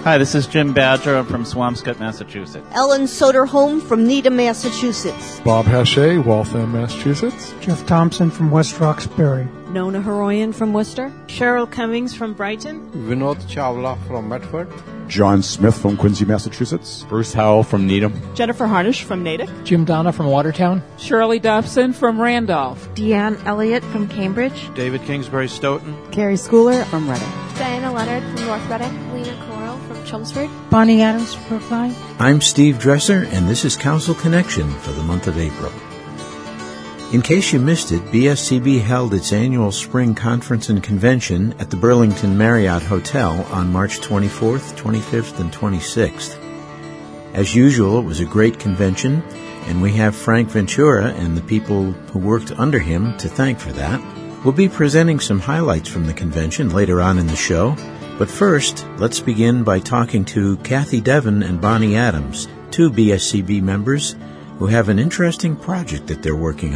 Hi, this is Jim Badger. I'm from Swampscott, Massachusetts. Ellen Soderholm from Needham, Massachusetts. Bob Hache, Waltham, Massachusetts. Jeff Thompson from West Roxbury. Nona Heroyan from Worcester. Cheryl Cummings from Brighton. Vinod Chawla from Medford. John Smith from Quincy, Massachusetts. Bruce Howell from Needham. Jennifer Harnish from Natick. Jim Donna from Watertown. Shirley Dobson from Randolph. Deanne Elliott from Cambridge. David Kingsbury Stoughton. Carrie Schooler from Reading. Diana Leonard from North Reading. Lena Coral from Chelmsford. Bonnie Adams from Brookline. I'm Steve Dresser, and this is Council Connection for the month of April. In case you missed it, BSCB held its annual spring conference and convention at the Burlington Marriott Hotel on March 24th, 25th, and 26th. As usual, it was a great convention, and we have Frank Ventura and the people who worked under him to thank for that. We'll be presenting some highlights from the convention later on in the show, but first, let's begin by talking to Kathy Devon and Bonnie Adams, two BSCB members who have an interesting project that they're working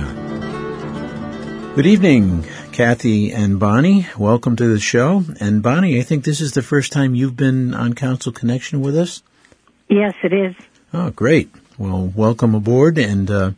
on. Good evening, Kathy and Bonnie. Welcome to the show. And Bonnie, I think this is the first time you've been on Council Connection with us? Yes, it is. Oh, great. Well, welcome aboard. And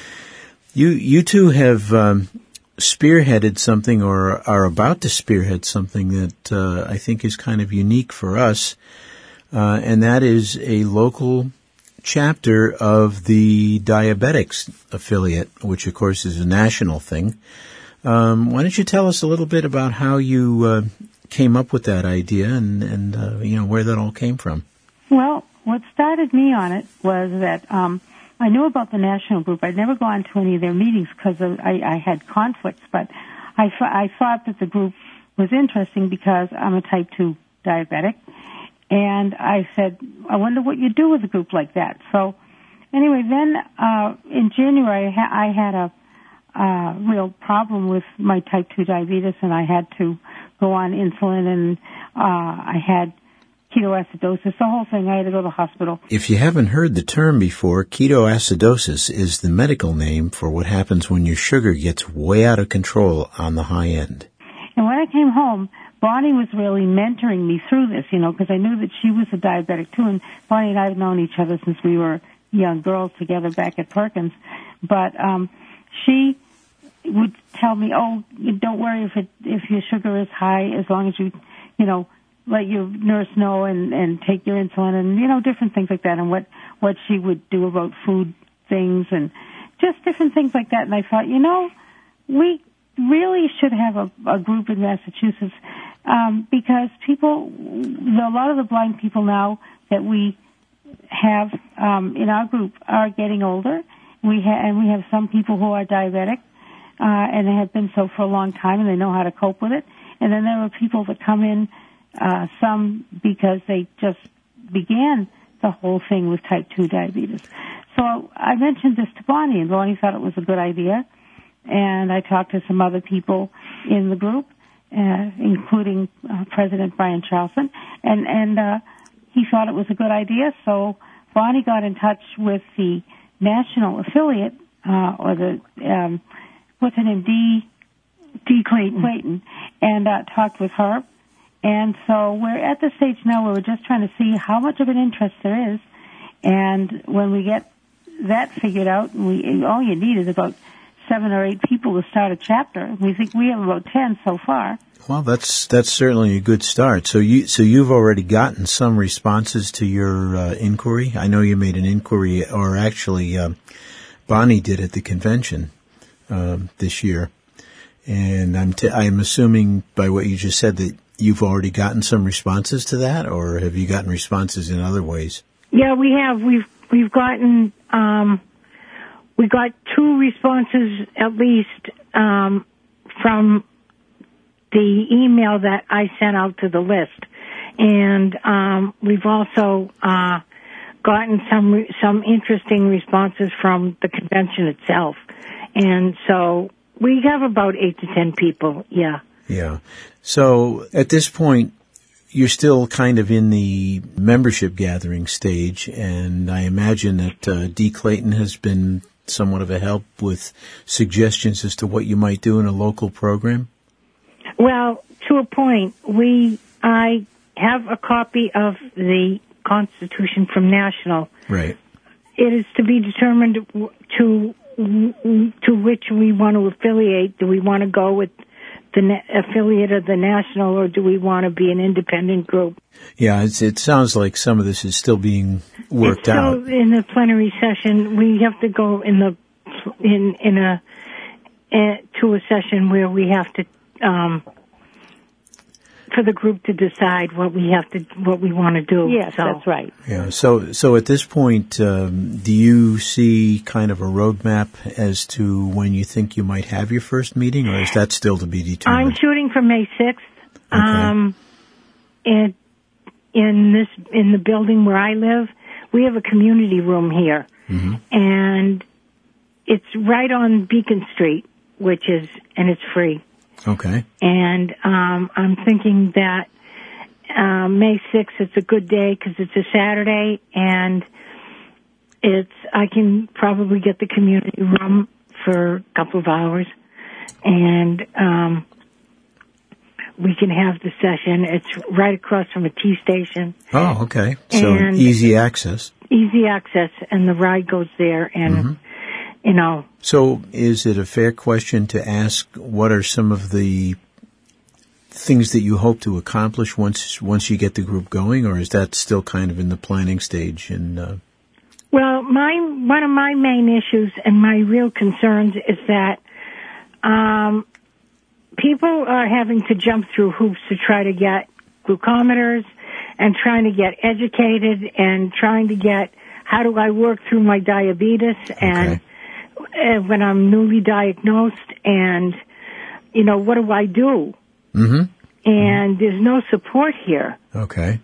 you two have spearheaded something, or are about to spearhead something that I think is kind of unique for us, and that is a local chapter of the Diabetics Affiliate, which of course is a national thing. Why don't you tell us a little bit about how you came up with that idea and where that all came from? Well, what started me on it was that I knew about the national group. I'd never gone to any of their meetings because I had conflicts, but I thought that the group was interesting because I'm a type 2 diabetic. And I said, I wonder what you do with a group like that. So anyway, then in January, I had a real problem with my type 2 diabetes, and I had to go on insulin, and I had ketoacidosis, the whole thing. I had to go to the hospital. If you haven't heard the term before, ketoacidosis is the medical name for what happens when your sugar gets way out of control on the high end. And when I came home, Bonnie was really mentoring me through this, because I knew that she was a diabetic too, and Bonnie and I have known each other since we were young girls together back at Perkins. But she would tell me, "Oh, don't worry if your sugar is high, as long as you let your nurse know and take your insulin and different things like that." And what she would do about food things and just different things like that. And I thought, we really should have a group in Massachusetts. Because a lot of the blind people now that we have in our group are getting older. We have some people who are diabetic, and they have been so for a long time, and they know how to cope with it. And then there are people that come in, some because they just began the whole thing with type 2 diabetes. So I mentioned this to Bonnie, and Bonnie thought it was a good idea. And I talked to some other people in the group, including President Brian Charlson, and he thought it was a good idea. So Bonnie got in touch with the national affiliate, or the what's her name, D. Clayton, and talked with her. And so we're at the stage now where we're just trying to see how much of an interest there is, and when we get that figured out, all you need is about 7 or 8 people to start a chapter. We think we have about 10 so far. Well, that's certainly a good start. So you've already gotten some responses to your inquiry. I know you made an inquiry, or actually Bonnie did at the convention this year, and I'm assuming by what you just said that you've already gotten some responses to that, or have you gotten responses in other ways? Yeah, we have. We've gotten. We got 2 responses at least from the email that I sent out to the list, and we've also gotten some interesting responses from the convention itself, and so we have about 8 to 10 people. Yeah. Yeah. So at this point, you're still kind of in the membership gathering stage, and I imagine that D. Clayton has been somewhat of a help with suggestions as to what you might do in a local program? Well, to a point. I have a copy of the Constitution from National. Right. It is to be determined to which we want to affiliate. Do we want to go with the affiliate of the National, or do we want to be an independent group? Yeah, it sounds like some of this is still being worked out. So in the plenary session, we have to go to a session where we have to for the group to decide what we want to do. Yes, that's right. Yeah. So at this point, do you see kind of a roadmap as to when you think you might have your first meeting, or is that still to be determined? I'm shooting for May 6th. Okay. In the building where I live, we have a community room here, and it's right on Beacon Street, and it's free. Okay. And I'm thinking that May 6th, it's a good day because it's a Saturday, and I can probably get the community room for a couple of hours, and we can have the session. It's right across from a T station. Oh, okay. So easy access. Easy access, and the ride goes there, and So is it a fair question to ask what are some of the things that you hope to accomplish once you get the group going, or is that still kind of in the planning stage? And well, one of my main issues and my real concerns is that people are having to jump through hoops to try to get glucometers and trying to get educated and trying to get how do I work through my diabetes and when I'm newly diagnosed, and what do I do? And there's no support here. Okay.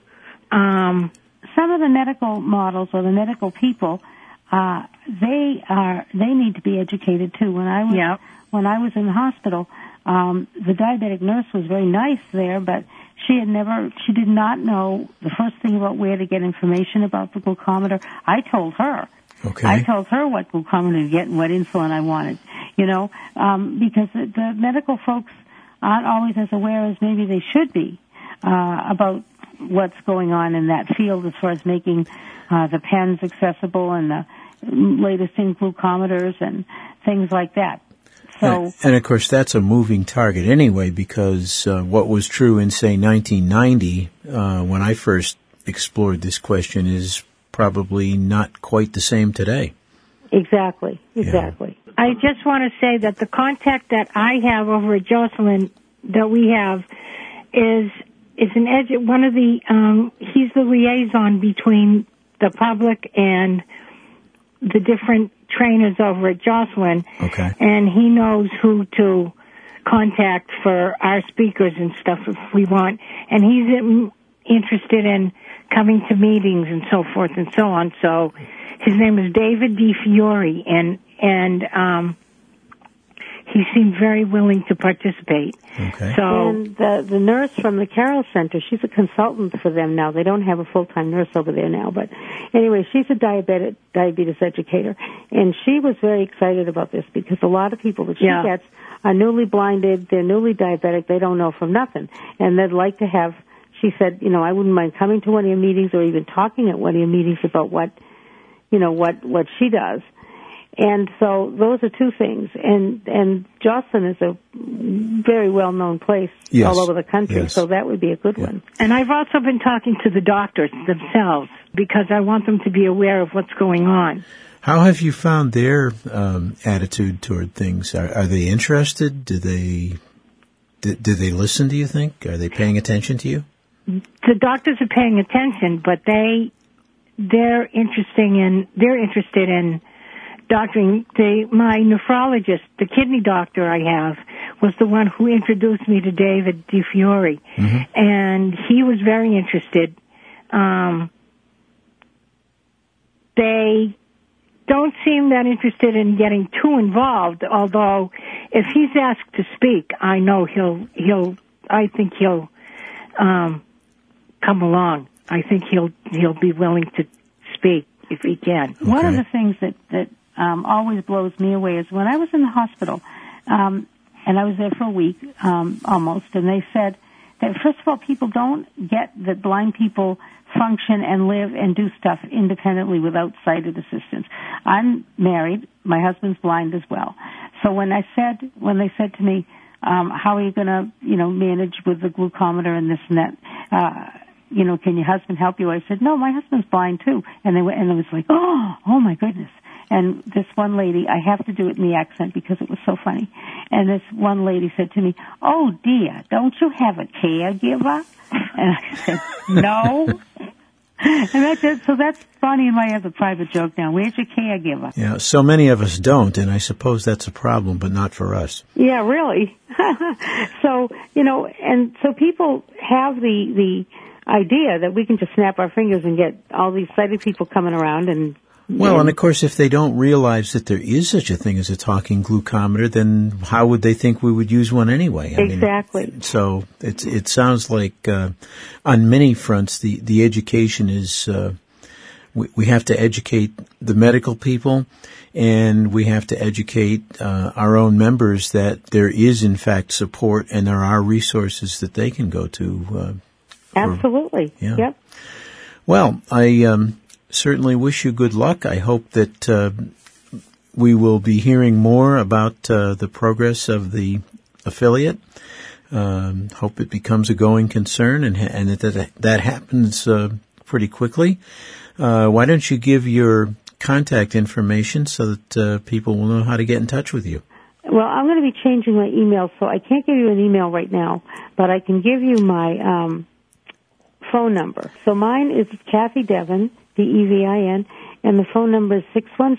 Some of the medical models or the medical people, they need to be educated too. When I was in the hospital, the diabetic nurse was very nice there, but she did not know the first thing about where to get information about the glucometer. I told her. Okay. I told her what glucometer to get and what insulin I wanted, because the medical folks aren't always as aware as maybe they should be about what's going on in that field as far as making the pens accessible and the latest in glucometers and things like that. So, and of course, that's a moving target anyway, because what was true in, say, 1990, when I first explored this question, is probably not quite the same today. Exactly. Yeah. I just want to say that the contact that I have over at Jocelyn that we have is one of the he's the liaison between the public and the different trainers over at Jocelyn. Okay. And he knows who to contact for our speakers and stuff if we want. And he's interested in coming to meetings and so forth and so on. So his name is David DiFiore, and he seemed very willing to participate. Okay. So, and the nurse from the Carroll Center, she's a consultant for them now. They don't have a full-time nurse over there now, but anyway, she's a diabetes educator, and she was very excited about this because a lot of people that she gets are newly blinded, they're newly diabetic, they don't know from nothing, and they'd like to have. She said, I wouldn't mind coming to one of your meetings or even talking at one of your meetings about what she does. And so those are two things. And Jocelyn is a very well-known place all over the country, so that would be a good one. And I've also been talking to the doctors themselves because I want them to be aware of what's going on. How have you found their attitude toward things? Are they interested? Do they listen, do you think? Are they paying attention to you? The doctors are paying attention, but they're interested in doctoring. My nephrologist, the kidney doctor I have, was the one who introduced me to David DiFiore, and he was very interested. They don't seem that interested in getting too involved, although if he's asked to speak, I know I think he'll come along. I think he'll be willing to speak if he can. Okay. One of the things that always blows me away is when I was in the hospital, and I was there for a week almost, and they said that first of all, people don't get that blind people function and live and do stuff independently without sighted assistance. I'm married. My husband's blind as well. So when they said to me, how are you going to, manage with the glucometer and this and that, can your husband help you? I said, no, my husband's blind too. And it was like, oh my goodness. And this one lady, I have to do it in the accent because it was so funny. And this one lady said to me, oh dear, don't you have a caregiver? And I said, no. And so that's Bonnie and I have a private joke now. Where's your caregiver? Yeah, so many of us don't, and I suppose that's a problem, but not for us. Yeah, really. So, and so people have the idea that we can just snap our fingers and get all these sighted people coming around and of course, if they don't realize that there is such a thing as a talking glucometer, then how would they think we would use one anyway? Exactly. So it sounds like on many fronts the education is we have to educate the medical people, and we have to educate our own members that there is in fact support and there are resources that they can go to. Absolutely. Yeah. Yep. Well, I certainly wish you good luck. I hope that we will be hearing more about the progress of the affiliate. Hope it becomes a going concern and that happens pretty quickly. Why don't you give your contact information so that people will know how to get in touch with you? Well, I'm going to be changing my email, so I can't give you an email right now, but I can give you my phone number. So mine is Kathy Devin, DEVIN, and the phone number is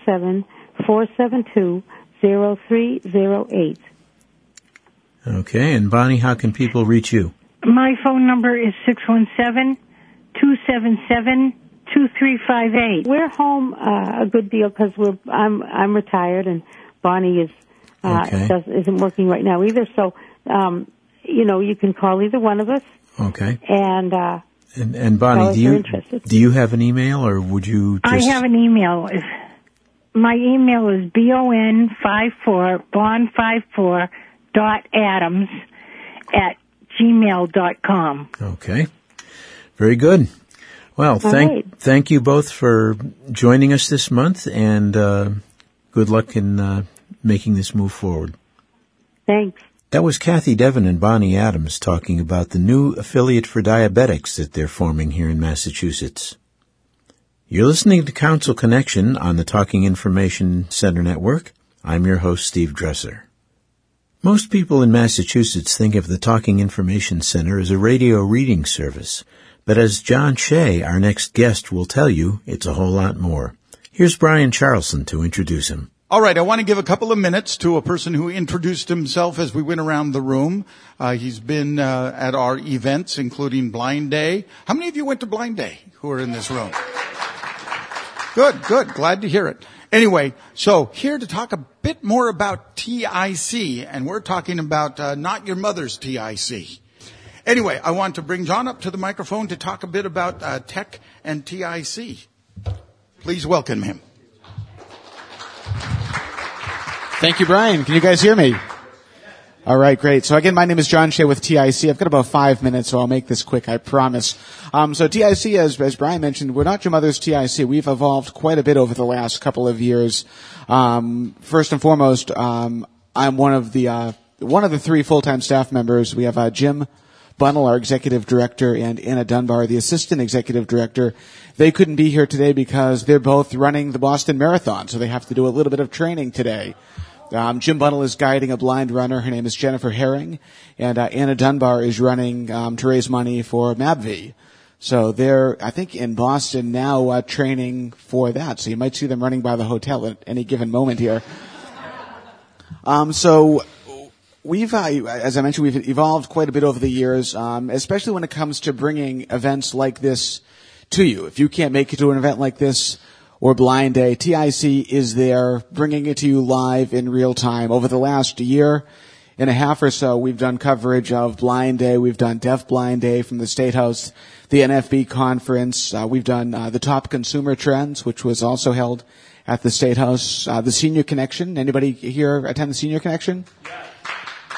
617-472-0308. Okay, and Bonnie, how can people reach you? My phone number is 617-277-2358. We're home a good deal because I'm retired and Bonnie isn't working right now either. So you can call either one of us. Okay. And Bonnie, do you have an email, or would you just... I have an email. My email is bon54bond54.adams@gmail.com. Okay. Very good. Well, thank you both for joining us this month, and good luck in making this move forward. Thanks. That was Kathy Devin and Bonnie Adams talking about the new affiliate for diabetics that they're forming here in Massachusetts. You're listening to Council Connection on the Talking Information Center Network. I'm your host, Steve Dresser. Most people in Massachusetts think of the Talking Information Center as a radio reading service, but as John Shea, our next guest, will tell you, it's a whole lot more. Here's Brian Charlson to introduce him. All right, I want to give a couple of minutes to a person who introduced himself as we went around the room. He's been at our events, including Blind Day. How many of you went to Blind Day who are in this room? Good. Glad to hear it. Anyway, so here to talk a bit more about TIC, and we're talking about not your mother's TIC. Anyway, I want to bring John up to the microphone to talk a bit about tech and TIC. Please welcome him. Thank you, Brian. Can you guys hear me? All right, great. So again, my name is John Shea with TIC. I've got about 5 minutes, so I'll make this quick, I promise. So TIC, as Brian mentioned, we're not your mother's TIC. We've evolved quite a bit over the last couple of years. First and foremost, I'm one of the 3 full-time staff members. We have Jim Bunnell, our executive director, and Anna Dunbar, the assistant executive director. They couldn't be here today because they're both running the Boston Marathon, so they have to do a little bit of training today. Jim Bunnell is guiding a blind runner. Her name is Jennifer Herring. And Anna Dunbar is running to raise money for MABV. So they're, I think, in Boston now training for that. So you might see them running by the hotel at any given moment here. So we've, as I mentioned, we've evolved quite a bit over the years, especially when it comes to bringing events like this to you. If you can't make it to an event like this, or Blind Day, TIC is there bringing it to you live in real time. Over the last year and a half or so, we've done coverage of Blind Day. We've done Deaf Blind Day from the State House, the NFB conference. We've done the Top Consumer Trends, which was also held at the State House. The Senior Connection. Anybody here attend the Senior Connection?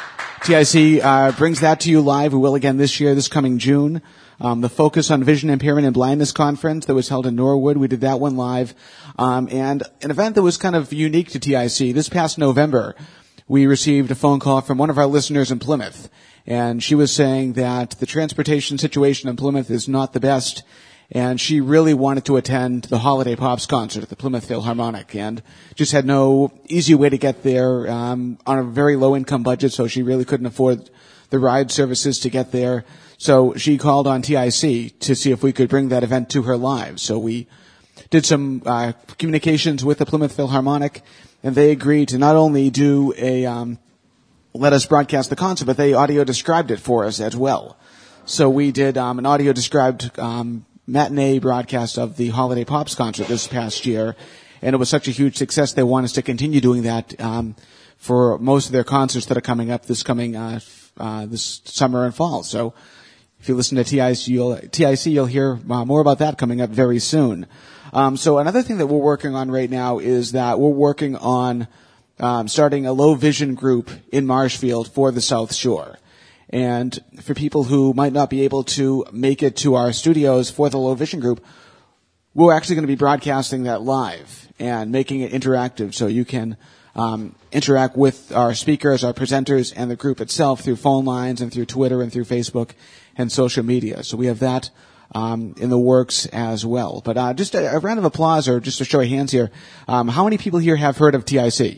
TIC brings that to you live. We will again this year, this coming June. The Focus on Vision Impairment and Blindness Conference that was held in Norwood. We did that one live. And an event that was kind of unique to TIC. This past November, we received a phone call from one of our listeners in Plymouth. And she was saying that the transportation situation in Plymouth is not the best. And she really wanted to attend the Holiday Pops concert at the Plymouth Philharmonic and just had no easy way to get there on a very low income budget, so she really couldn't afford the ride services to get there. So she called on TIC to see if we could bring that event to her live. So we did some communications with the Plymouth Philharmonic, and they agreed to not only do let us broadcast the concert, but they audio described it for us as well. So we did an audio described matinee broadcast of the Holiday Pops concert this past year, and it was such a huge success they want us to continue doing that for most of their concerts that are coming up this summer and fall. So if you listen to TIC, you'll hear more about that coming up very soon. So another thing that we're working on right now is that we're working on starting a low vision group in Marshfield for the South Shore. And for people who might not be able to make it to our studios for the low vision group, we're actually going to be broadcasting that live and making it interactive so you can interact with our speakers, our presenters, and the group itself through phone lines and through Twitter and through Facebook and social media. So we have that in the works as well. But just a round of applause, or just a show of hands here. How many people here have heard of TIC?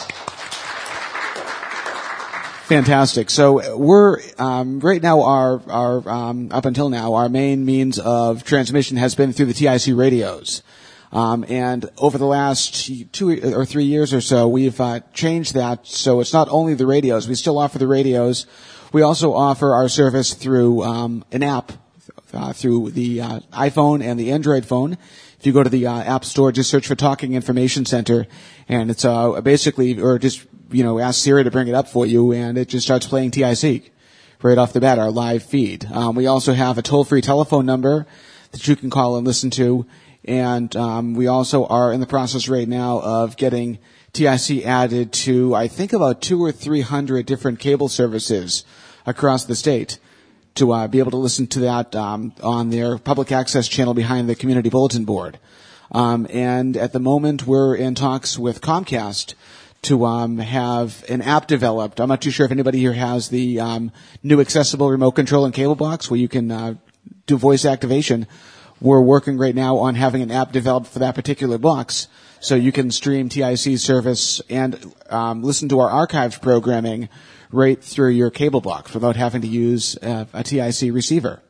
Fantastic. So we're right now our up until now our main means of transmission has been through the TIC radios. And over the last 2 or 3 years or so, we've changed that so it's not only the radios. We still offer the radios. We also offer our service through an app through the iPhone and the Android phone. If you go to the App Store, just search for Talking Information Center, and it's basically, or just ask Siri to bring it up for you, and it just starts playing TIC right off the bat, our live feed. We also have a toll-free telephone number that you can call and listen to, and we also are in the process right now of getting TIC added to, I think, about 200 or 300 different cable services across the state to be able to listen to that on their public access channel behind the community bulletin board. And at the moment, we're in talks with Comcast to have an app developed. I'm not too sure if anybody here has the new accessible remote control and cable box where you can do voice activation. We're working right now on having an app developed for that particular box so you can stream TIC service and listen to our archived programming right through your cable box without having to use a TIC receiver.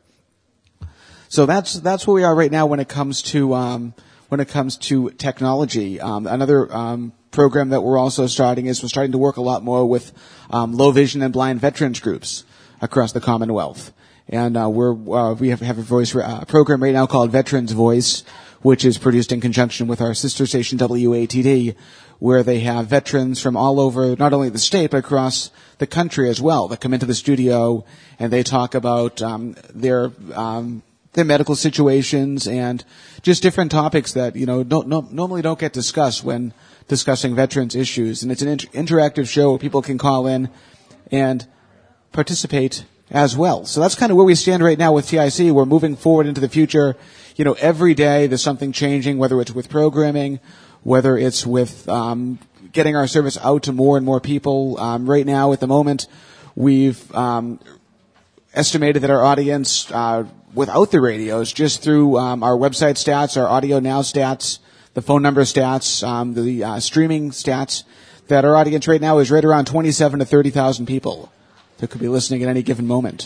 So that's where we are right now when it comes to technology. Another program that we're also starting is we're starting to work a lot more with low vision and blind veterans groups across the Commonwealth. And we have a voice program right now called Veterans Voice, which is produced in conjunction with our sister station WATD, where they have veterans from all over, not only the state, but across the country as well, that come into the studio and they talk about their medical situations and just different topics that normally don't get discussed when discussing veterans issues. And it's an interactive show where people can call in and participate as well. So that's kind of where we stand right now with TIC. We're moving forward into the future. Every day there's something changing, whether it's with programming, whether it's with getting our service out to more and more people. Right now, at the moment, we've estimated that our audience, without the radios, just through our website stats, our Audio Now stats, the phone number stats, the streaming stats, that our audience right now is right around 27 to 30,000 people that could be listening at any given moment.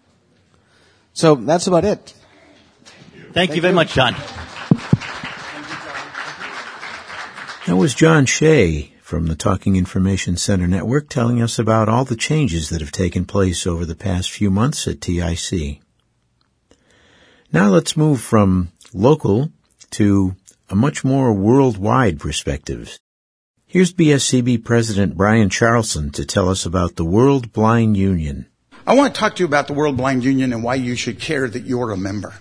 So that's about it. Thank you very much, John. That was John Shea from the Talking Information Center Network telling us about all the changes that have taken place over the past few months at TIC. Now let's move from local to a much more worldwide perspective. Here's BSCB President Brian Charlson to tell us about the World Blind Union. I want to talk to you about the World Blind Union and why you should care that you're a member.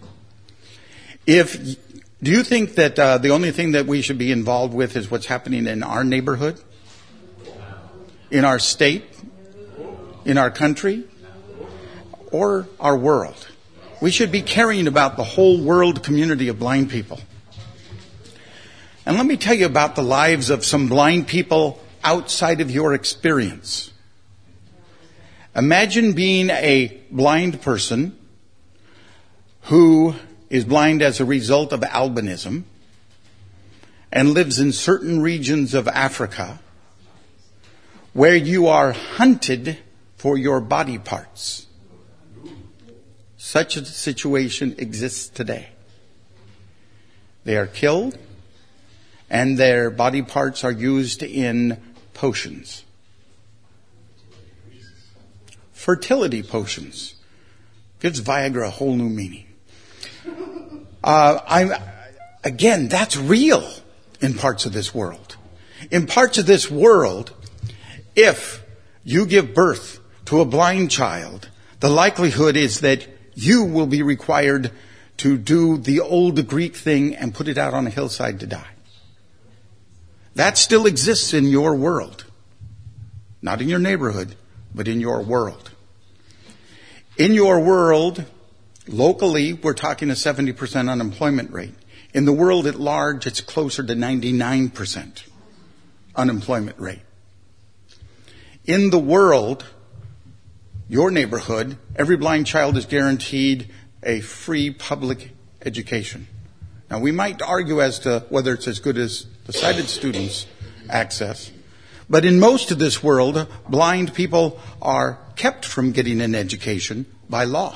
Do you think that the only thing that we should be involved with is what's happening in our neighborhood? In our state? in our country or our world. We should be caring about the whole world community of blind people. And let me tell you about the lives of some blind people outside of your experience. Imagine being a blind person who is blind as a result of albinism and lives in certain regions of Africa where you are hunted for your body parts. Such a situation exists today. They are killed and their body parts are used in potions. Fertility potions. Gives Viagra a whole new meaning. Again, that's real in parts of this world. In parts of this world, if you give birth to a blind child, the likelihood is that you will be required to do the old Greek thing and put it out on a hillside to die. That still exists in your world. Not in your neighborhood, but in your world. In your world, locally, we're talking a 70% unemployment rate. In the world at large, it's closer to 99% unemployment rate. In the world, your neighborhood, every blind child is guaranteed a free public education. Now, we might argue as to whether it's as good as the sighted students' access, but in most of this world, blind people are kept from getting an education by law.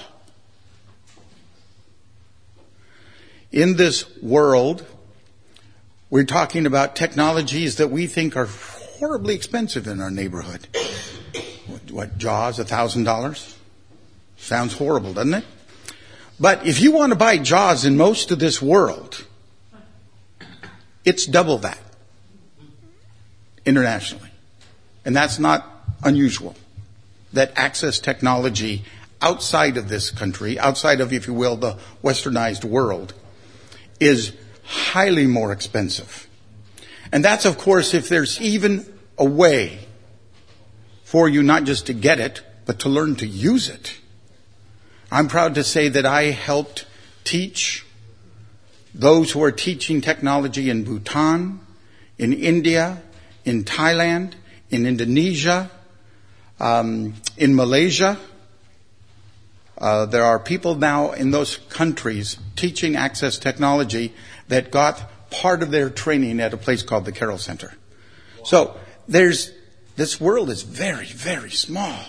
In this world, we're talking about technologies that we think are horribly expensive in our neighborhood. What, JAWS, $1,000? Sounds horrible, doesn't it? But if you want to buy JAWS in most of this world, it's double that internationally. And that's not unusual. That access technology outside of this country, outside of, if you will, the westernized world, is highly more expensive. And that's, of course, if there's even a way for you not just to get it, but to learn to use it. I'm proud to say that I helped teach those who are teaching technology in Bhutan, in India, in Thailand, in Indonesia, in Malaysia. There are people now in those countries teaching access technology that got part of their training at a place called the Carroll Center. So this world is very, very small.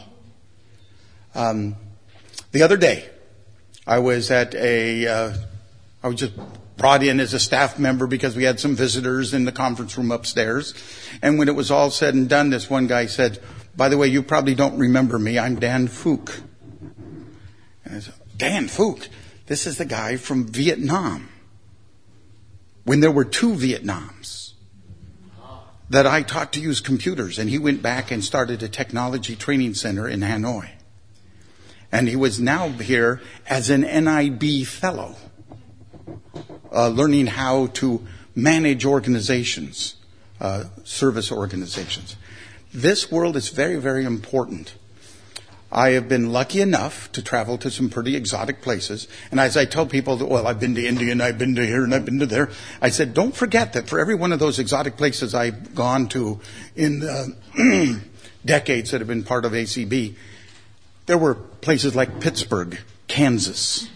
The other day, I was just brought in as a staff member because we had some visitors in the conference room upstairs. And when it was all said and done, this one guy said, "By the way, you probably don't remember me. I'm Dan Phuc." And I said, "Dan Phuc? This is the guy from Vietnam. When there were 2 Vietnams that I taught to use computers." And he went back and started a technology training center in Hanoi. And he was now here as an NIB fellow, learning how to manage organizations, service organizations. This world is very, very important. I have been lucky enough to travel to some pretty exotic places. And as I tell people that, well, I've been to India and I've been to here and I've been to there, I said, don't forget that for every one of those exotic places I've gone to in the decades that have been part of ACB, there were places like Pittsburgh, Kansas,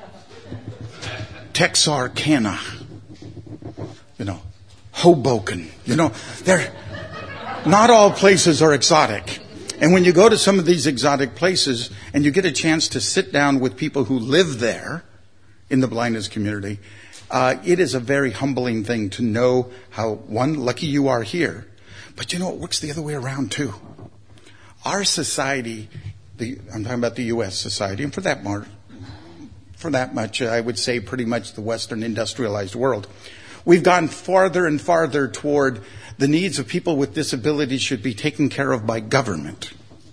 Texarkana, Hoboken. Not all places are exotic. And when you go to some of these exotic places and you get a chance to sit down with people who live there in the blindness community, it is a very humbling thing to know how, one, lucky you are here. But it works the other way around too. Our society, I'm talking about the U.S. society, and for that much, I would say pretty much the Western industrialized world. We've gone farther and farther toward the needs of people with disabilities should be taken care of by government.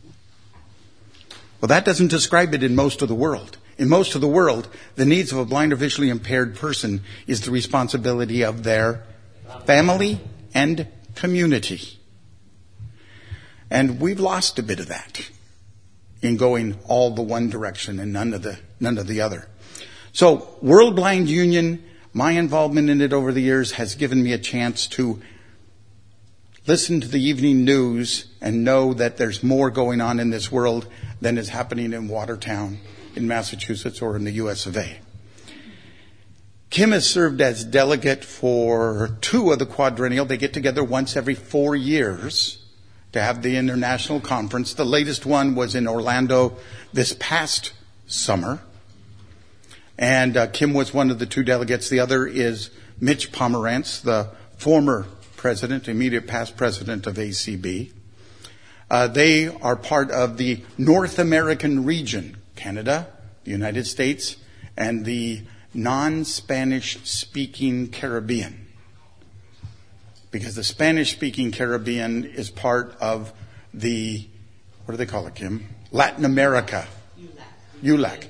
Well, that doesn't describe it in most of the world. In most of the world, the needs of a blind or visually impaired person is the responsibility of their family and community. And we've lost a bit of that. in going all the one direction and none of the other. So World Blind Union, my involvement in it over the years has given me a chance to listen to the evening news and know that there's more going on in this world than is happening in Watertown in Massachusetts or in the US of A. Kim has served as delegate for 2 of the quadrennial. They get together once every 4 years to have the international conference. The latest one was in Orlando this past summer. And Kim was one of the 2 delegates. The other is Mitch Pomerantz, the former president, immediate past president of ACB. They are part of the North American region, Canada, the United States, and the non-Spanish speaking Caribbean. Because the Spanish speaking Caribbean is part of the, what do they call it, Kim? Latin America. ULAC.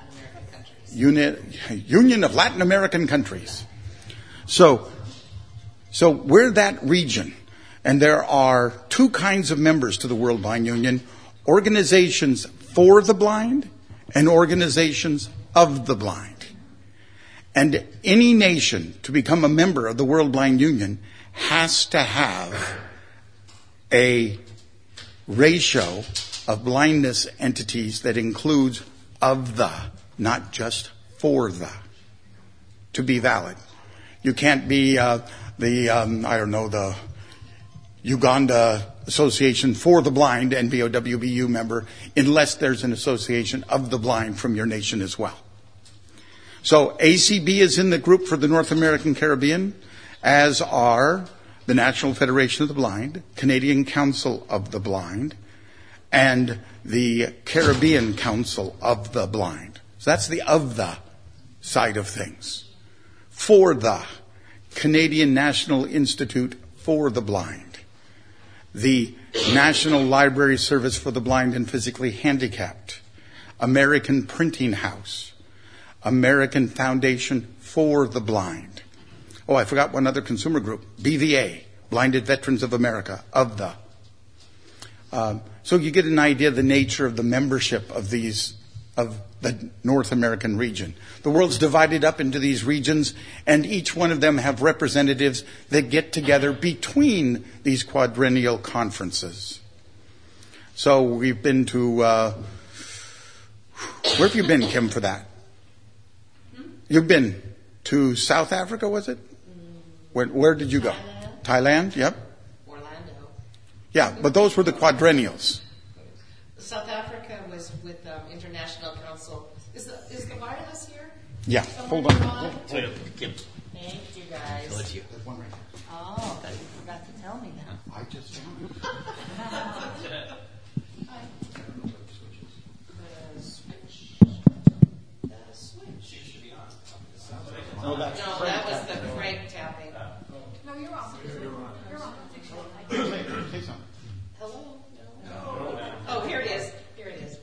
Union of Latin American Countries. So we're that region. And there are 2 kinds of members to the World Blind Union: organizations for the blind and organizations of the blind. And any nation to become a member of the World Blind Union has to have a ratio of blindness entities that includes of the, not just for the, to be valid. You can't be the Uganda Association for the Blind, NBOWBU member, unless there's an association of the blind from your nation as well. So ACB is in the group for the North American Caribbean, as are the National Federation of the Blind, Canadian Council of the Blind, and the Caribbean Council of the Blind. So that's the of the side of things. For the Canadian National Institute for the Blind, the National Library Service for the Blind and Physically Handicapped, American Printing House, American Foundation for the Blind. Oh, I forgot one other consumer group, BVA, Blinded Veterans of America, of the. So you get an idea of the nature of the membership of these, of the North American region. The world's divided up into these regions, and each one of them have representatives that get together between these quadrennial conferences. So we've been to, where have you been, Kim, for that? You've been to South Africa, was it? Where did you go? Thailand, yep. Orlando. Yeah, but those were the quadrennials. South Africa was with International Council. Is the wireless here? Yeah, hold on. Thank you, guys. Told you. There's one right there. Oh, you forgot to tell me that. I just found it. No, that was the crank tapping. No, you're on. You're on. Say something. Hello? No. Oh, here it is. Here it is.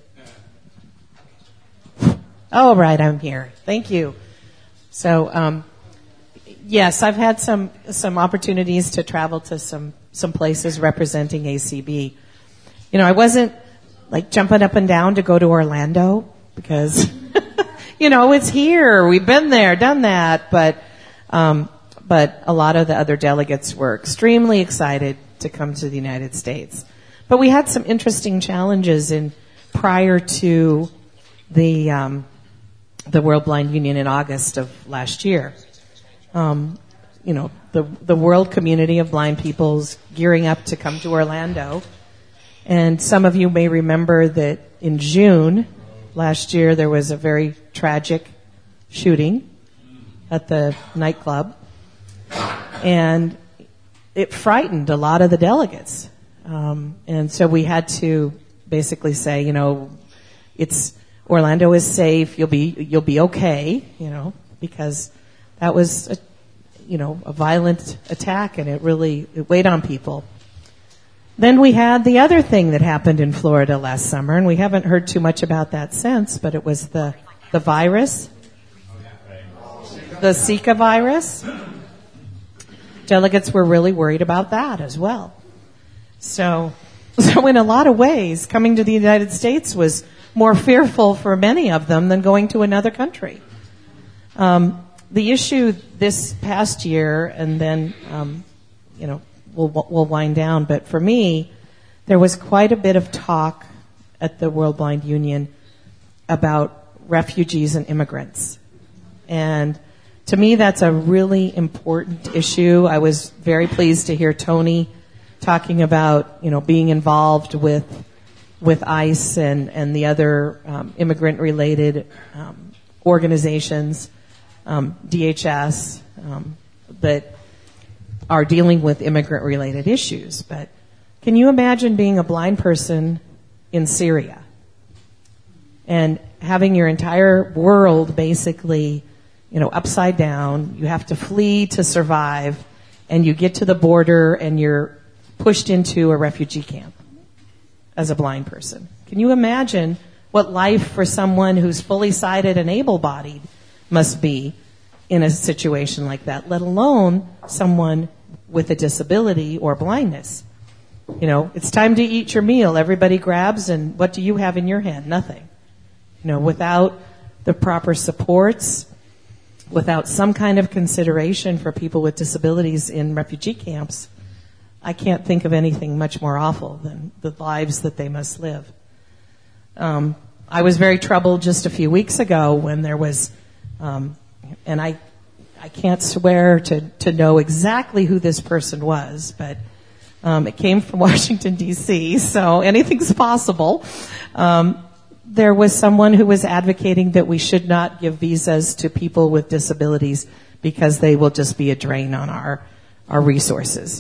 All right, I'm here. Thank you. So, yes, I've had some opportunities to travel to some places representing ACB. You know, I wasn't like jumping up and down to go to Orlando because, you know, it's here. We've been there, done that. But a lot of the other delegates were extremely excited to come to the United States. But we had some interesting challenges prior to the World Blind Union in August of last year. You know, the world community of blind people's gearing up to come to Orlando. And some of you may remember that in June last year there was a very tragic shooting at the nightclub. And it frightened a lot of the delegates. And so we had to basically say, you know, Orlando is safe. You'll be okay, you know, because that was a violent attack and it weighed on people. Then we had the other thing that happened in Florida last summer, and we haven't heard too much about that since, but it was the virus, the Zika virus. Delegates were really worried about that as well. So So in a lot of ways, coming to the United States was more fearful for many of them than going to another country. The issue this past year, and then, we'll wind down, but for me, there was quite a bit of talk at the World Blind Union about refugees and immigrants. And to me, that's a really important issue. I was very pleased to hear Tony talking about, being involved with ICE and the other immigrant-related organizations, DHS, that are dealing with immigrant-related issues. But can you imagine being a blind person in Syria and having your entire world basically, upside down? You have to flee to survive, and you get to the border and you're pushed into a refugee camp as a blind person. Can you imagine what life for someone who's fully sighted and able-bodied must be in a situation like that, let alone someone with a disability or blindness? It's time to eat your meal. Everybody grabs, and what do you have in your hand? Nothing. Without the proper supports, without some kind of consideration for people with disabilities in refugee camps, I can't think of anything much more awful than the lives that they must live. I was very troubled just a few weeks ago when there was, and I can't swear to know exactly who this person was, but it came from Washington, D.C., so anything's possible. There was someone who was advocating that we should not give visas to people with disabilities because they will just be a drain on our resources.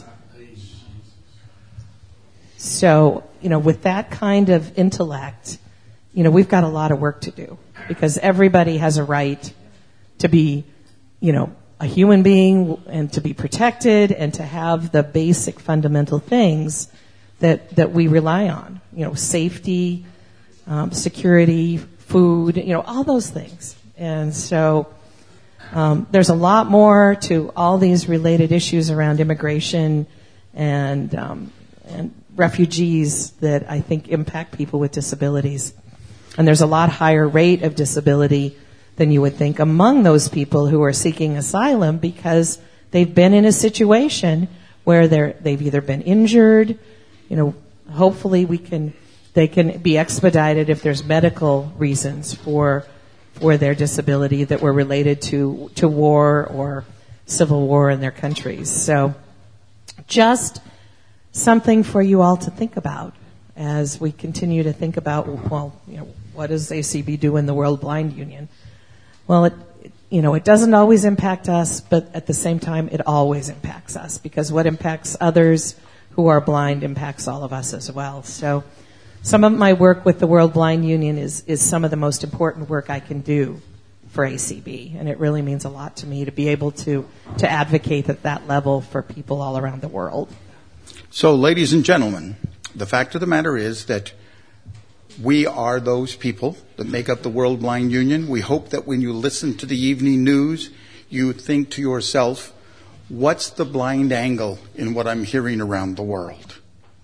So, with that kind of intellect, we've got a lot of work to do, because everybody has a right to be, a human being and to be protected and to have the basic fundamental things that we rely on, safety, security, food, all those things. And so there's a lot more to all these related issues around immigration and refugees that I think impact people with disabilities. And there's a lot higher rate of disability than you would think among those people who are seeking asylum, because they've been in a situation where they've either been injured, hopefully they can be expedited if there's medical reasons for their disability that were related to war or civil war in their countries. So just something for you all to think about as we continue to think about, what does ACB do in the World Blind Union? Well, it doesn't always impact us, but at the same time, it always impacts us, because what impacts others who are blind impacts all of us as well. So some of my work with the World Blind Union is some of the most important work I can do for ACB, and it really means a lot to me to be able to advocate at that level for people all around the world. So, ladies and gentlemen, the fact of the matter is that we are those people that make up the World Blind Union. We hope that when you listen to the evening news, you think to yourself, what's the blind angle in what I'm hearing around the world?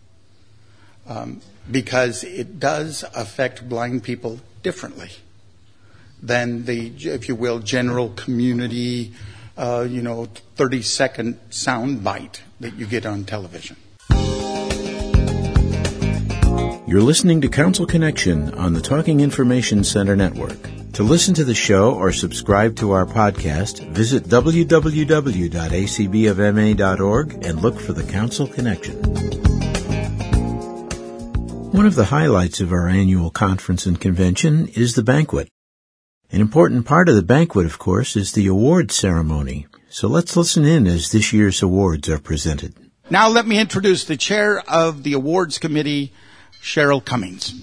Because it does affect blind people differently than the, if you will, general community, 30-second sound bite that you get on television. You're listening to Council Connection on the Talking Information Center Network. To listen to the show or subscribe to our podcast, visit www.acbofma.org and look for the Council Connection. One of the highlights of our annual conference and convention is the banquet. An important part of the banquet, of course, is the awards ceremony. So let's listen in as this year's awards are presented. Now let me introduce the chair of the awards committee, Cheryl Cummings.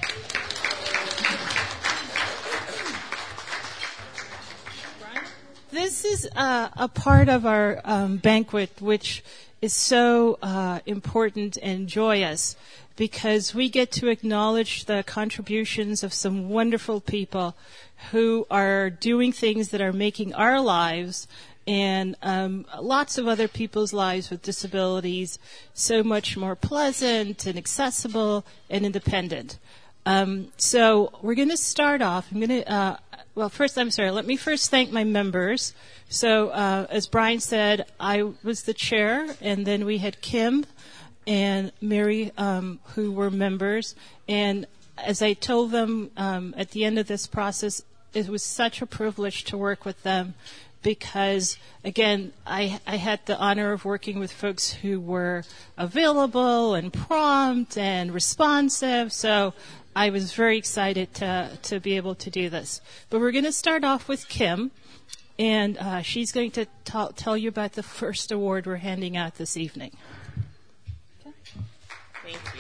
This is a part of our banquet which is so important and joyous, because we get to acknowledge the contributions of some wonderful people who are doing things that are making our lives and lots of other people's lives with disabilities so much more pleasant and accessible and independent. So we're going to start off. Let me first thank my members. So as Brian said, I was the chair, and then we had Kim and Mary who were members. And as I told them at the end of this process, it was such a privilege to work with them because, again, I had the honor of working with folks who were available and prompt and responsive. So I was very excited to be able to do this. But we're going to start off with Kim, and she's going to tell you about the first award we're handing out this evening. Okay. Thank you.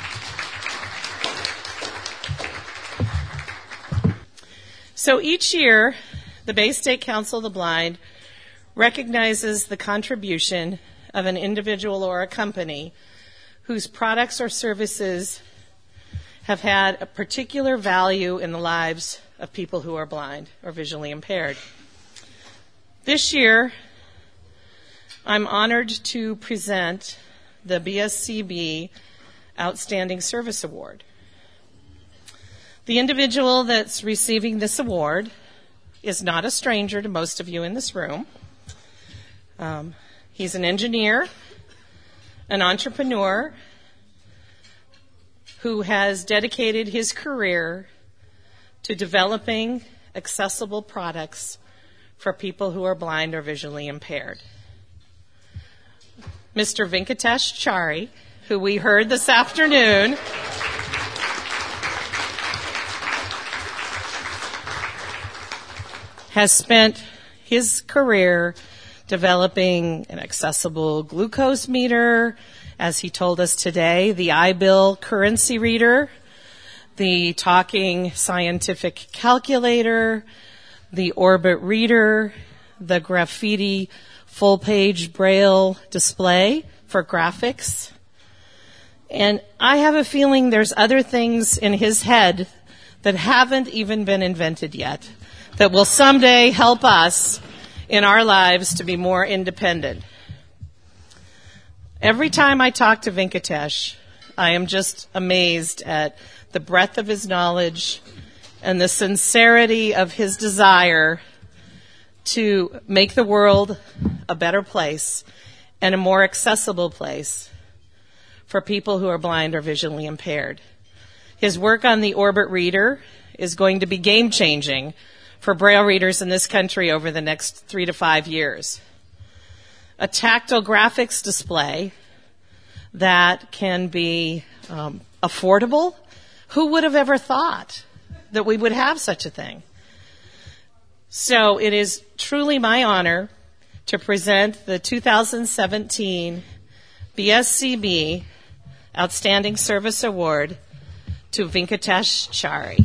So each year, the Bay State Council of the Blind recognizes the contribution of an individual or a company whose products or services have had a particular value in the lives of people who are blind or visually impaired. This year, I'm honored to present the BSCB Outstanding Service Award. The individual that's receiving this award is not a stranger to most of you in this room. He's an engineer, an entrepreneur, who has dedicated his career to developing accessible products for people who are blind or visually impaired. Mr. Venkatesh Chari, who we heard this afternoon, has spent his career developing an accessible glucose meter, as he told us today, the iBill currency reader, the talking scientific calculator, the Orbit reader, the graffiti full-page Braille display for graphics. And I have a feeling there's other things in his head that haven't even been invented yet that will someday help us in our lives to be more independent. Every time I talk to Venkatesh, I am just amazed at the breadth of his knowledge and the sincerity of his desire to make the world a better place and a more accessible place for people who are blind or visually impaired. His work on the Orbit reader is going to be game-changing for Braille readers in this country over the next 3 to 5 years. A tactile graphics display that can be affordable. Who would have ever thought that we would have such a thing? So it is truly my honor to present the 2017 BSCB Outstanding Service Award to Venkatesh Chari.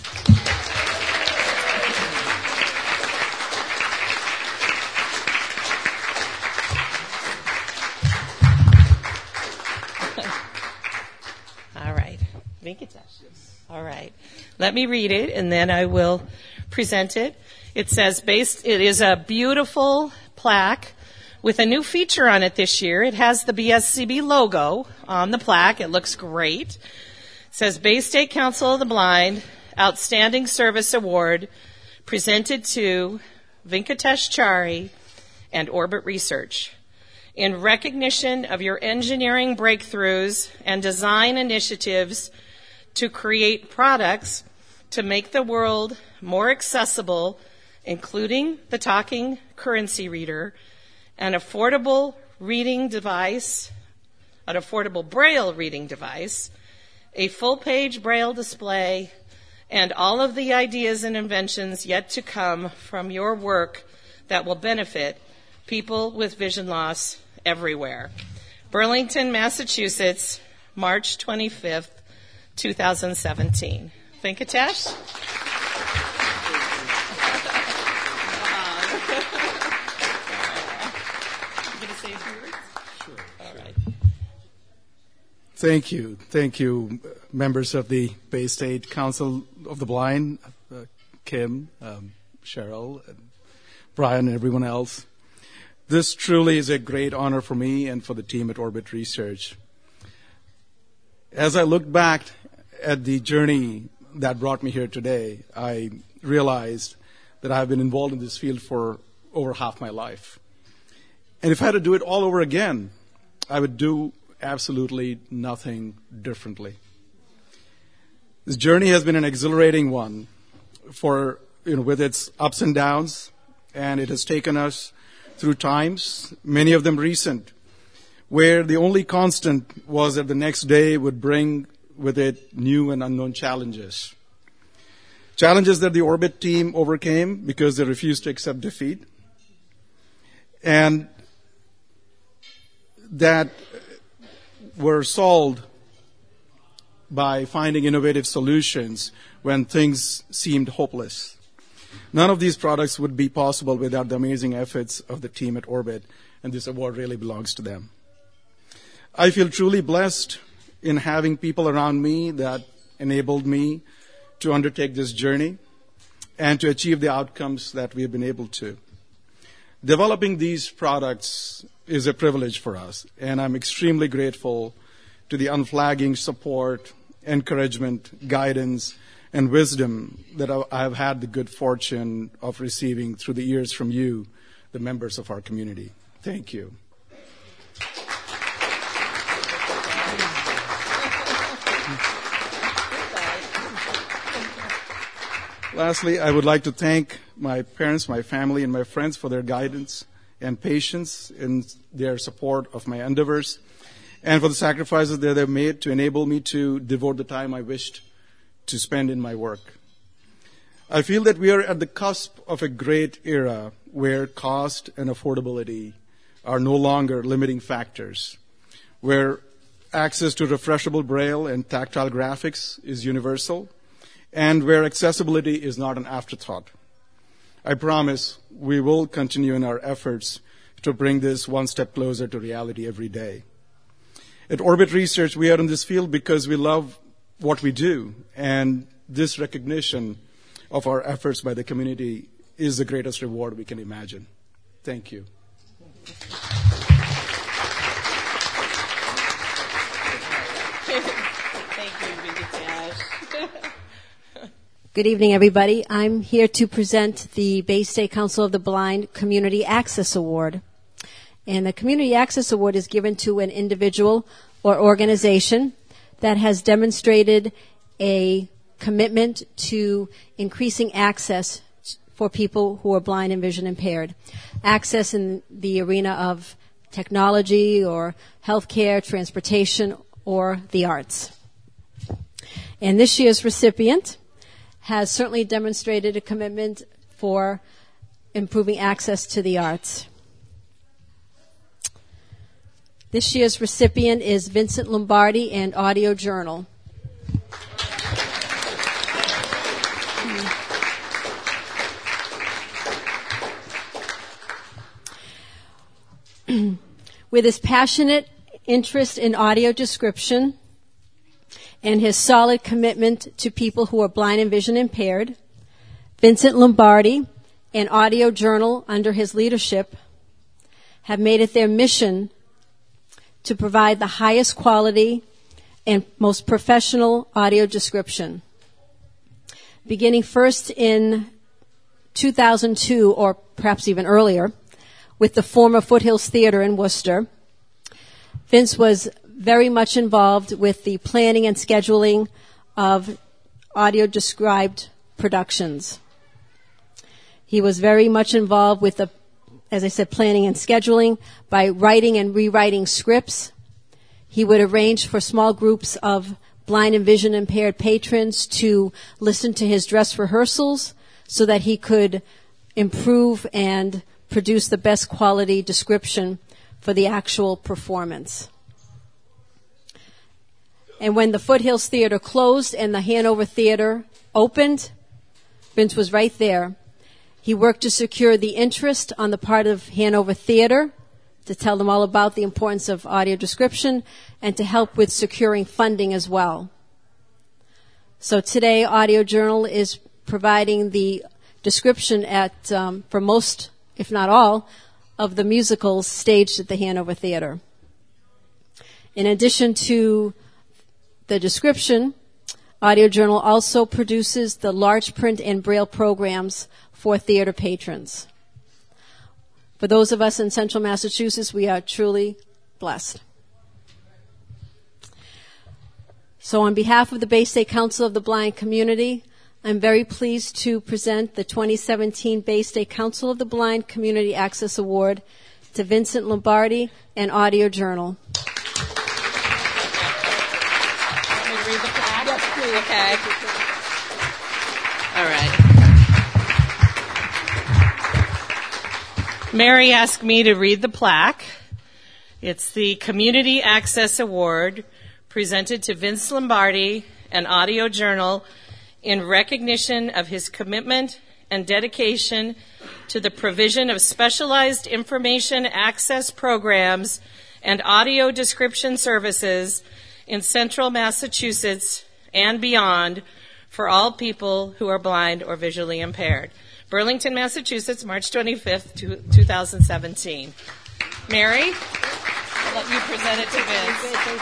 All right. Let me read it, and then I will present it. It says, it is a beautiful plaque with a new feature on it this year. It has the BSCB logo on the plaque. It looks great. It says, Bay State Council of the Blind Outstanding Service Award presented to Venkatesh Chari and Orbit Research in recognition of your engineering breakthroughs and design initiatives to create products to make the world more accessible, including the talking currency reader, an affordable reading device, an affordable Braille reading device, a full-page Braille display, and all of the ideas and inventions yet to come from your work that will benefit people with vision loss everywhere. Burlington, Massachusetts, March 25th, 2017. Venkatesh? Thank you. Thank you, members of the Bay State Council of the Blind, Kim, Cheryl, and Brian, and everyone else. This truly is a great honor for me and for the team at Orbit Research. As I look back at the journey that brought me here today, I realized that I've been involved in this field for over half my life. And if I had to do it all over again, I would do absolutely nothing differently. This journey has been an exhilarating one with its ups and downs, and it has taken us through times, many of them recent, where the only constant was that the next day would bring with it new and unknown challenges. Challenges that the Orbit team overcame because they refused to accept defeat, and that were solved by finding innovative solutions when things seemed hopeless. None of these products would be possible without the amazing efforts of the team at Orbit, and this award really belongs to them. I feel truly blessed in having people around me that enabled me to undertake this journey and to achieve the outcomes that we have been able to. Developing these products is a privilege for us, and I'm extremely grateful to the unflagging support, encouragement, guidance, and wisdom that I have had the good fortune of receiving through the years from you, the members of our community. Thank you. Lastly, I would like to thank my parents, my family, and my friends for their guidance and patience in their support of my endeavors, and for the sacrifices that they've made to enable me to devote the time I wished to spend in my work. I feel that we are at the cusp of a great era where cost and affordability are no longer limiting factors, where access to refreshable braille and tactile graphics is universal, and where accessibility is not an afterthought. I promise we will continue in our efforts to bring this one step closer to reality every day. At Orbit Research, we are in this field because we love what we do, and this recognition of our efforts by the community is the greatest reward we can imagine. Thank you. Good evening, everybody. I'm here to present the Bay State Council of the Blind Community Access Award. And the Community Access Award is given to an individual or organization that has demonstrated a commitment to increasing access for people who are blind and vision impaired. Access in the arena of technology or healthcare, transportation, or the arts. And this year's recipient has certainly demonstrated a commitment for improving access to the arts. This year's recipient is Vincent Lombardi and Audio Journal. With his passionate interest in audio description and his solid commitment to people who are blind and vision impaired, Vincent Lombardi and Audio Journal, under his leadership, have made it their mission to provide the highest quality and most professional audio description. Beginning first in 2002, or perhaps even earlier, with the former Foothills Theater in Worcester, Vince was very much involved with the planning and scheduling of audio described productions. He was very much involved with the, as I said, planning and scheduling by writing and rewriting scripts. He would arrange for small groups of blind and vision impaired patrons to listen to his dress rehearsals so that he could improve and produce the best quality description for the actual performance. And when the Foothills Theater closed and the Hanover Theater opened, Vince was right there. He worked to secure the interest on the part of Hanover Theater to tell them all about the importance of audio description and to help with securing funding as well. So today, Audio Journal is providing the description at, for most, if not all, of the musicals staged at the Hanover Theater. In addition to the description, Audio Journal also produces the large print and braille programs for theater patrons. For those of us in Central Massachusetts, we are truly blessed. So on behalf of the Bay State Council of the Blind Community, I'm very pleased to present the 2017 Bay State Council of the Blind Community Access Award to Vincent Lombardi and Audio Journal. Okay. All right. Mary asked me to read the plaque. It's the Community Access Award presented to Vince Lombardi and Audio Journal in recognition of his commitment and dedication to the provision of specialized information access programs and audio description services in Central Massachusetts and beyond for all people who are blind or visually impaired. Burlington, Massachusetts, March 25th, 2017. Mary, I'll let you present it to Vince.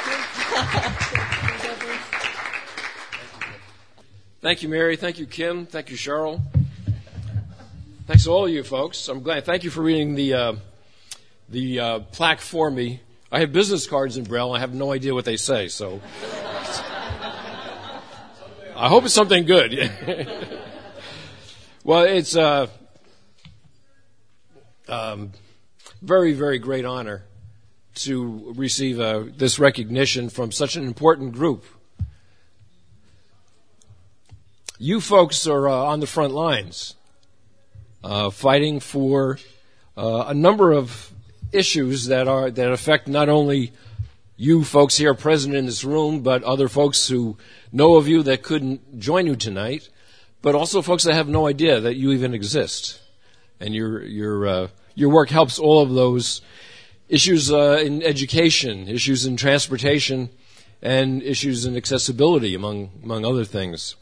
Thank you, Mary. Thank you, Kim. Thank you, Cheryl. Thanks to all of you folks. I'm glad. Thank you for reading the plaque for me. I have business cards in Braille. I have no idea what they say, so I hope it's something good. Well, it's a very, very great honor to receive this recognition from such an important group. You folks are on the front lines, fighting for a number of issues that affect not only you folks here present in this room, but other folks who know of you that couldn't join you tonight, but also folks that have no idea that you even exist. And your work helps all of those issues in education, issues in transportation, and issues in accessibility, among other things.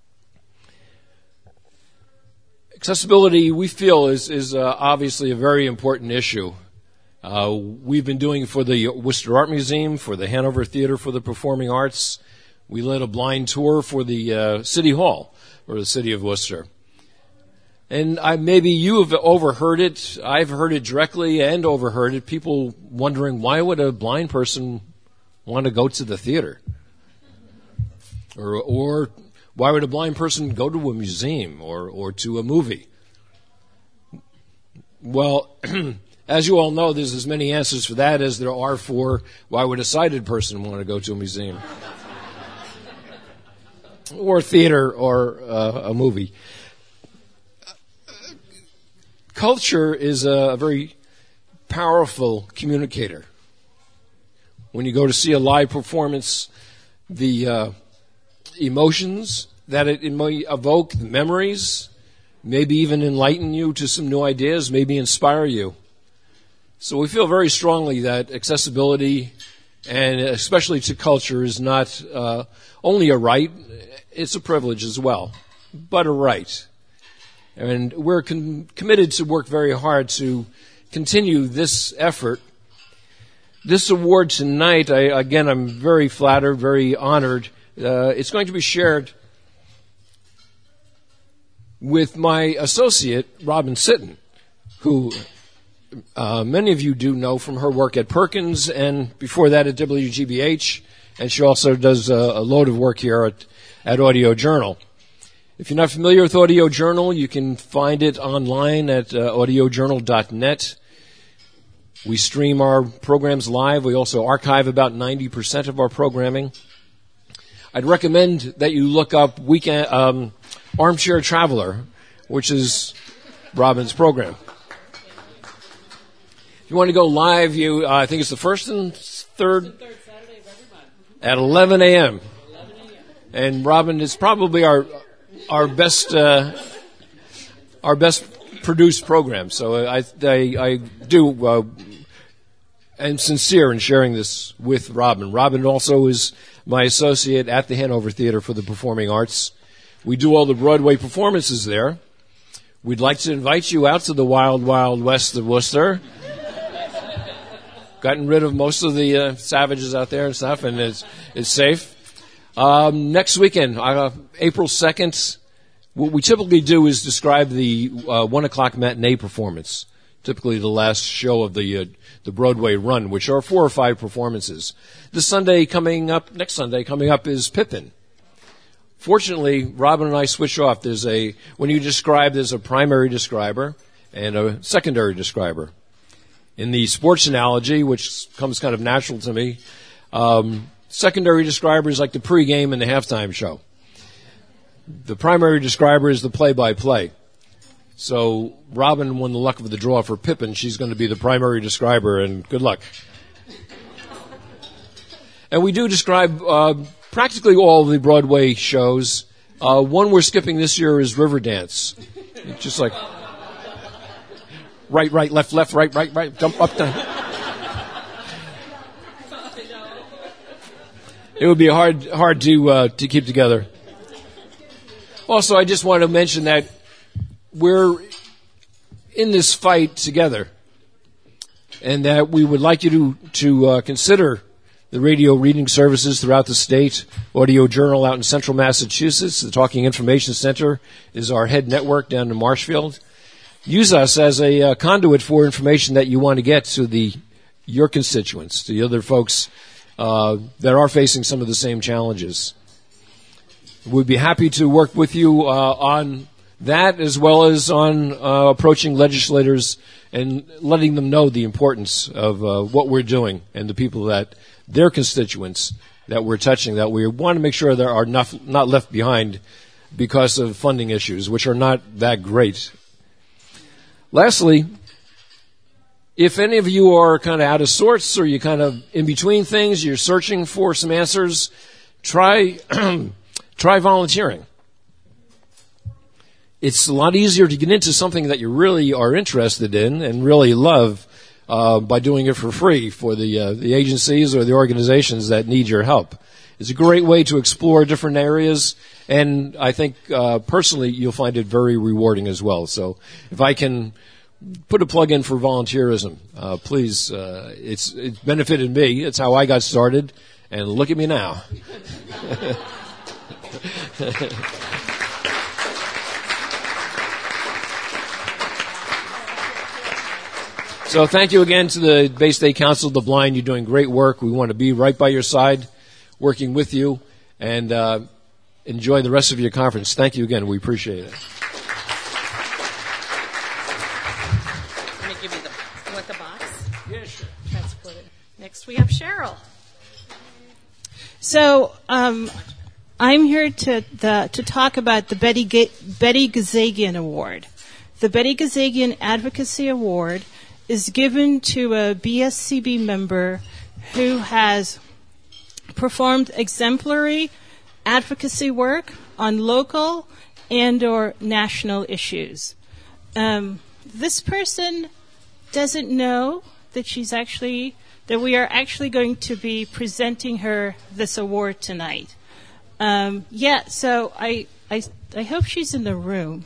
Accessibility, we feel, is obviously a very important issue. We've been doing it for the Worcester Art Museum, for the Hanover Theater for the Performing Arts. We led a blind tour for the City Hall, or the City of Worcester. And maybe you have overheard it. I've heard it directly and overheard it. People wondering, why would a blind person want to go to the theater? Or why would a blind person go to a museum or to a movie? Well, as you all know, there's as many answers for that as there are for why would a sighted person want to go to a museum or theater or a movie. Culture is a very powerful communicator. When you go to see a live performance, the emotions that it may evoke, the memories, maybe even enlighten you to some new ideas, maybe inspire you. So we feel very strongly that accessibility, and especially to culture, is not only a right, it's a privilege as well, but a right. And we're committed to work very hard to continue this effort. This award tonight, I'm very flattered, very honored. It's going to be shared with my associate, Robin Sitton, who many of you do know from her work at Perkins and before that at WGBH, and she also does a load of work here at Audio Journal. If you're not familiar with Audio Journal, you can find it online at audiojournal.net. We stream our programs live. We also archive about 90% of our programming. I'd recommend that you look up Armchair Traveler, which is Robin's program. If you want to go live, I think it's the first and third Saturday of every month at 11 a.m. And Robin is probably our best produced program. So I do am sincere in sharing this with Robin. Robin also is my associate at the Hanover Theater for the Performing Arts. We do all the Broadway performances there. We'd like to invite you out to the wild, wild west of Worcester gotten rid of most of the savages out there and stuff, and it's safe. Next weekend, April 2nd, what we typically do is describe the 1 o'clock matinee performance, typically the last show of the Broadway run, which are 4 or 5 performances. Next Sunday coming up is Pippin. Fortunately, Robin and I switch off. When you describe, there's a primary describer and a secondary describer. In the sports analogy, which comes kind of natural to me, secondary describer is like the pregame and the halftime show. The primary describer is the play-by-play. So Robin won the luck of the draw for Pippin. She's going to be the primary describer, and good luck. And we do describe practically all of the Broadway shows. One we're skipping this year is Riverdance. It's just like right, left, right, jump up, down. It would be hard to keep together. Also, I just want to mention that we're in this fight together, and that we would like you to consider the radio reading services throughout the state. Audio Journal out in central Massachusetts. The Talking Information Center is our head network down in Marshfield. Use us as a conduit for information that you want to get to your constituents, to the other folks that are facing some of the same challenges. We'd be happy to work with you on that, as well as on approaching legislators and letting them know the importance of what we're doing and the people that their constituents that we're touching, that we want to make sure they are not left behind because of funding issues, which are not that great. Lastly, if any of you are kind of out of sorts, or you're kind of in between things, you're searching for some answers, try volunteering. It's a lot easier to get into something that you really are interested in and really love by doing it for free for the agencies or the organizations that need your help. It's a great way to explore different areas, and I think personally you'll find it very rewarding as well. So if I can put a plug in for volunteerism, please. It's benefited me. It's how I got started, and look at me now. So thank you again to the Bay State Council of the Blind. You're doing great work. We want to be right by your side, working with you, and enjoy the rest of your conference. Thank you again. We appreciate it. Let me give you you want the box? Yeah, sure. Transport it. Next we have Cheryl. So I'm here to talk about the Betty Gazagian Award. The Betty Gazagian Advocacy Award is given to a BSCB member who has performed exemplary advocacy work on local and or national issues. This person doesn't know that we are actually going to be presenting her this award tonight. So I hope she's in the room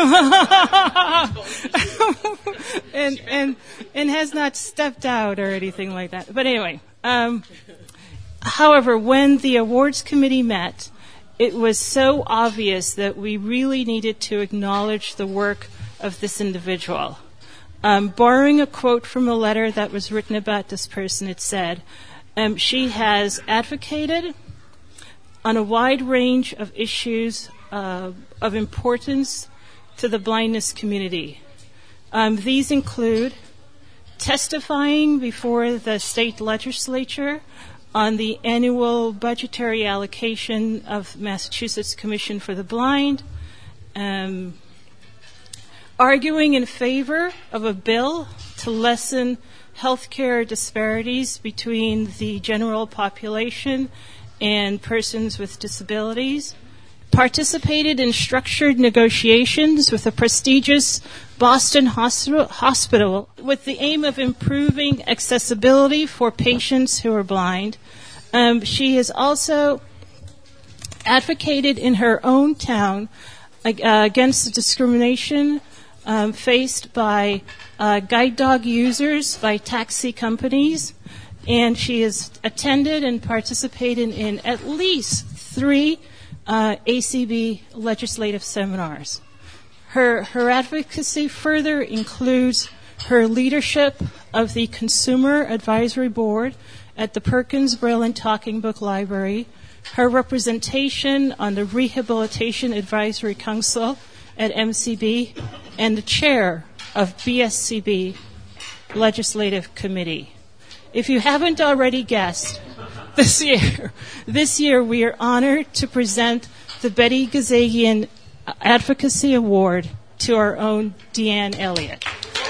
and has not stepped out or anything like that. But anyway, however, when the awards committee met, it was so obvious that we really needed to acknowledge the work of this individual. Borrowing a quote from a letter that was written about this person, it said, she has advocated on a wide range of issues of importance to the blindness community. These include testifying before the state legislature on the annual budgetary allocation of Massachusetts Commission for the Blind, arguing in favor of a bill to lessen healthcare disparities between the general population and persons with disabilities, participated in structured negotiations with a prestigious Boston hospital with the aim of improving accessibility for patients who are blind. She has also advocated in her own town against the discrimination faced by guide dog users by taxi companies, and she has attended and participated in at least 3 ACB legislative seminars. Her advocacy further includes her leadership of the Consumer Advisory Board at the Perkins Braille and Talking Book Library, her representation on the Rehabilitation Advisory Council at MCB, and the chair of BSCB Legislative Committee. If you haven't already guessed, this year we are honored to present the Betty Gazagian Advocacy Award to our own Deanne Elliott.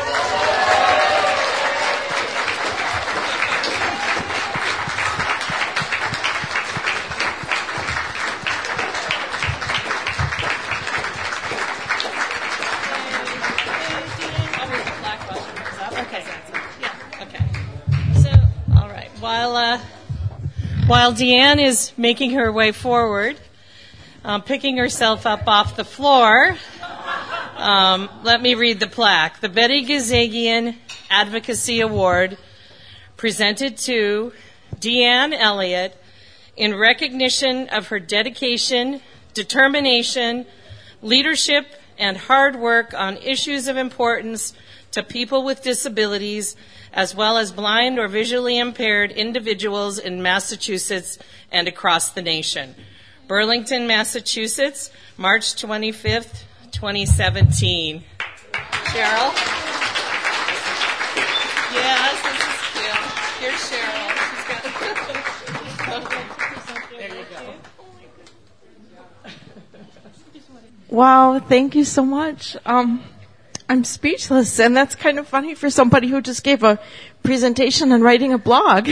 While Deanne is making her way forward, picking herself up off the floor, let me read the plaque. The Betty Gazagian Advocacy Award, presented to Deanne Elliott in recognition of her dedication, determination, leadership, and hard work on issues of importance to people with disabilities, as well as blind or visually impaired individuals in Massachusetts and across the nation. Burlington, Massachusetts, March 25th, 2017. Cheryl? Yes, this is Kim. Here's Cheryl. There you go. Wow, thank you so much. I'm speechless, and that's kind of funny for somebody who just gave a presentation and writing a blog.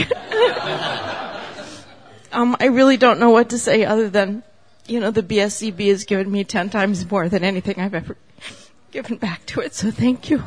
I really don't know what to say other than, the BSCB has given me 10 times more than anything I've ever given back to it, so thank you.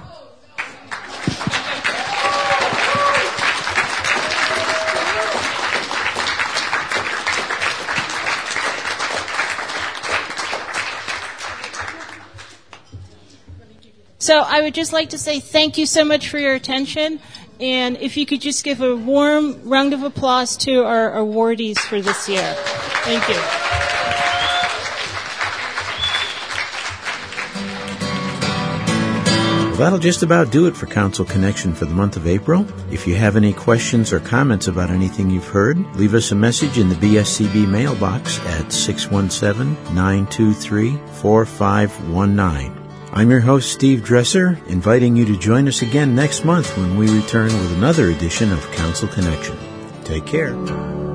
So I would just like to say thank you so much for your attention, and if you could just give a warm round of applause to our awardees for this year. Thank you. Well, that'll just about do it for Council Connection for the month of April. If you have any questions or comments about anything you've heard, leave us a message in the BSCB mailbox at 617-923-4519. I'm your host, Steve Dresser, inviting you to join us again next month when we return with another edition of Council Connection. Take care.